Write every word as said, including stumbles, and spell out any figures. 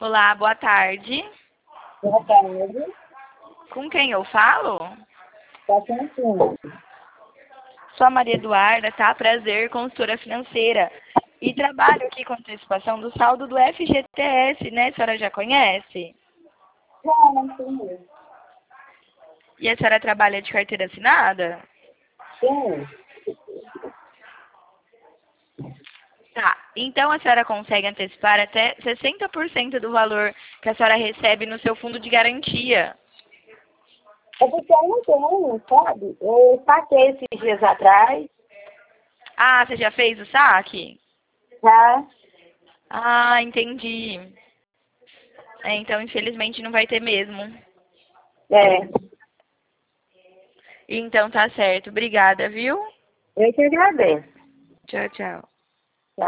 Olá, boa tarde. Boa tarde. Com quem eu falo? Tá sentindo? Sou a Maria Eduarda, tá? Prazer, consultora financeira. E trabalho aqui com antecipação do saldo do F G T S, né? A senhora já conhece? Já, não entendi. E a senhora trabalha de carteira assinada? Sim. Tá. Então a senhora consegue antecipar até sessenta por cento do valor que a senhora recebe no seu fundo de garantia. É porque eu não tenho, sabe? Eu saquei esses dias atrás, Ah, você já fez o saque? tá? Ah, entendi. É, então, infelizmente, não vai ter mesmo. É. Então, tá certo. Obrigada, viu? Eu que agradeço. Tchau, tchau.